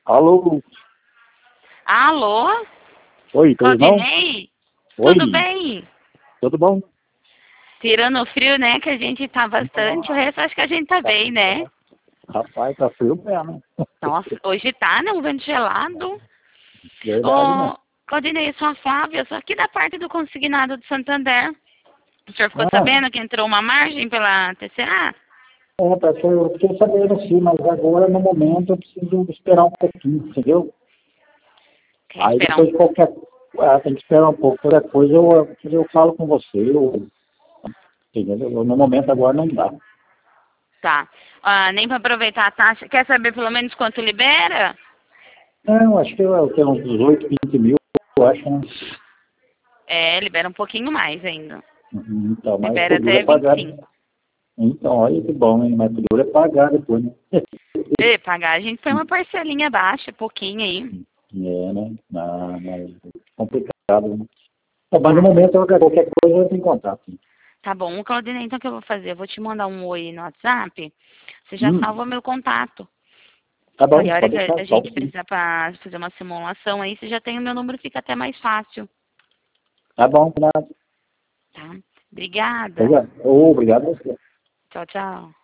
Alô? Alô? Oi, tudo bom? Claudinei? Oi, Tudo bem? tudo bom? Tirando o frio, né, que a gente tá bastante, o resto acho que a gente tá bem, né? Rapaz, tá frio mesmo. Nossa, hoje tá, né, um vento gelado. Verdade, né? Ô, Claudinei, sou a Flávia, eu sou aqui da parte do consignado de Santander. O senhor ficou Ah, sabendo que entrou uma margem pela TCA? eu fiquei sabendo sim, mas agora no momento eu preciso esperar um pouquinho, entendeu? Quer Aí esperar um... depois qualquer tem que esperar um pouco, qualquer coisa eu falo com você, entendeu? No momento agora não dá. Tá. Ah, nem pra aproveitar a taxa. Quer saber pelo menos quanto libera? Não, acho que eu tenho uns 18, 20 mil, eu acho, né? É, libera um pouquinho mais ainda. Então, mas Libera o duro é até pagar. 25. Então, olha que bom, hein? Mas o duro é pagar depois, né? E pagar, a gente põe uma parcelinha baixa, pouquinho aí. É, né? Não, mas é complicado, né? Mas no Tá. momento, qualquer coisa eu tenho contato. Tá bom, Claudinei, então o que eu vou fazer? Eu vou te mandar um oi no WhatsApp. Você já Hum, salva meu contato. tá bom, Aí a hora pode que deixar, a gente salve sim. precisar pra fazer uma simulação aí, você já tem o meu número, fica até mais fácil. Tá bom, nada. Tá? Obrigada. Obrigado a você. Tchau, tchau.